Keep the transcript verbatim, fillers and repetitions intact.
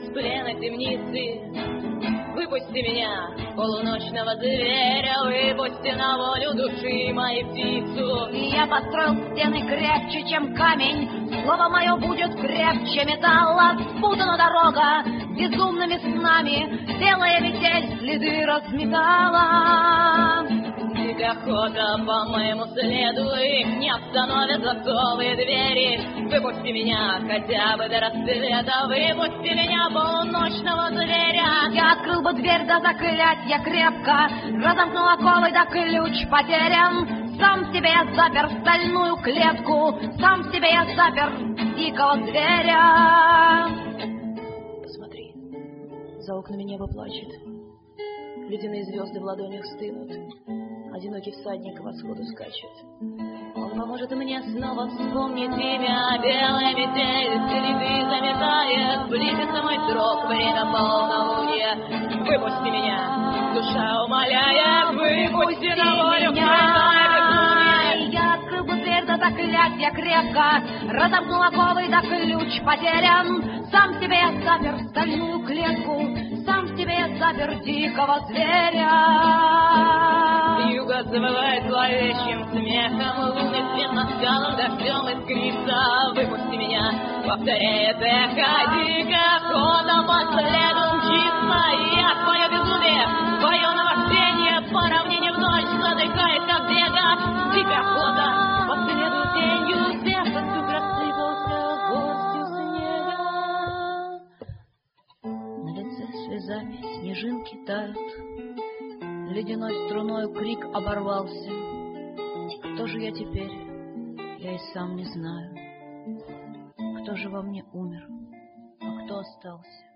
из плена темницы. Выпусти меня, полуночного зверя, выпусти на волю души моей птицу. И я построил стены крепче, чем камень, слово мое будет крепче металла. Спутана дорога безумными снами, белая метель следы разметала. Теперь охота по моему следу, их не остановят засовы двери. Выпусти меня хотя бы до рассвета, выпусти меня, полуночного зверя. Я открыл бы дверь до заклятья крепко, разомкнул оковы, да ключ потерян. Сам в себе я запер стальную клетку, сам в себе я запер дикого зверя. Посмотри, за окнами небо плачет, ледяные звезды в ладонях стынут, одинокий всадник к восходу скачет. Он поможет мне снова вспомнить имя, белая метель следы заметает, близится мой срок, время полнолуния. Выпусти меня, душа умоляет, выпусти на волю крылья безумия. Я открыл бы дверь до заклятья крепко, разомкнул оковы, да ключ потерян. Сам в себе я запер стальную клетку, сам в себе я запер дикого зверя. Юго завывает зловещим смехом, лунный свет над скалом дождем искрится. Выпусти меня, повторяет эхо, дико охота по следу мчится. И я твое безумие, твое наваждение, по равнине вновь задыхает, как бега. Дикая охота по следу тенью, свежестью рассыпался горстью снега. На лице слезами снежинки тают, ледяной струною крик оборвался. Кто же я теперь, я и сам не знаю. Кто же во мне умер, а кто остался?